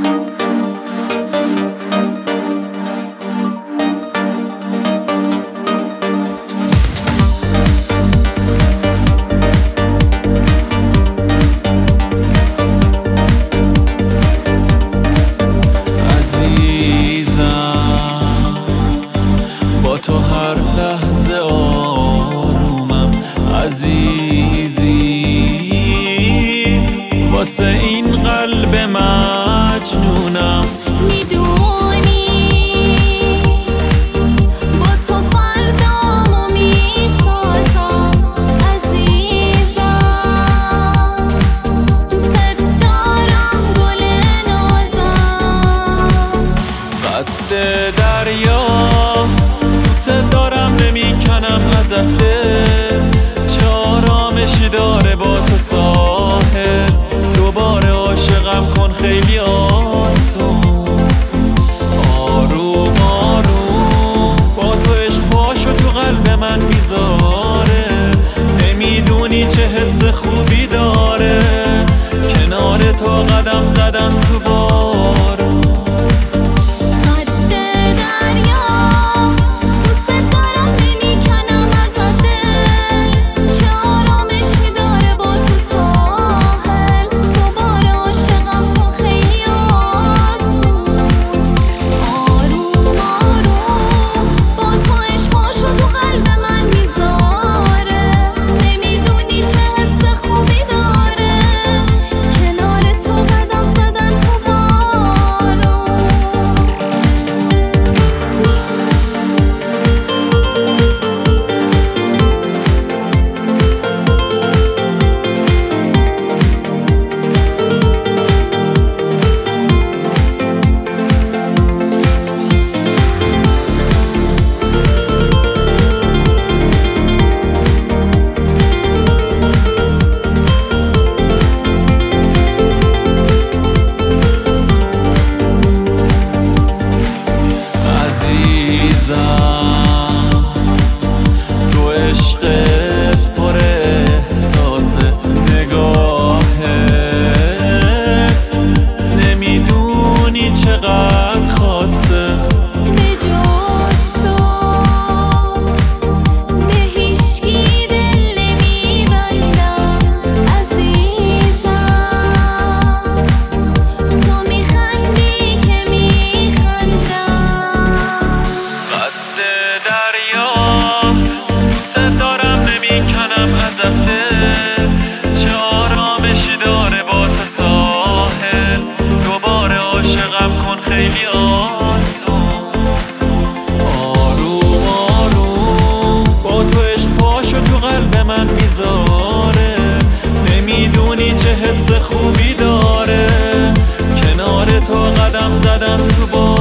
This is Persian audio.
تو هر لحظه آرومم عزیزی، واسه این قلب مجنونم. میدونی با تو فردامو میسازم عزیزم، دوست دارم گل نازم. قد دریا دوست دارم نمیکنم ازت دل، چه آرامشی داره با تو ساحل. دوباره عاشقم کن خیلی آسون، آروم آروم با تو عشق پاشو تو قلب من میذاره. نمیدونی چه حس خوبی داره کنار تو قدم زدن تو بارون. تو عشقت پر احساسه، نگاهت نمیدونی چقدر خاصه. بجز تو به هیچکی دل نمیبندم عزیزم، تو میخندی که میخندم. دریا دوست دارم نمیکنم ازت دل، چه آرامشی داره با تو ساحل. دوباره عاشقم کن خیلی آسون، آروم آروم با تو عشق پاشو تو قلب من میذاره. نمیدونی چه حس خوبی داره کنار تو قدم زدن تو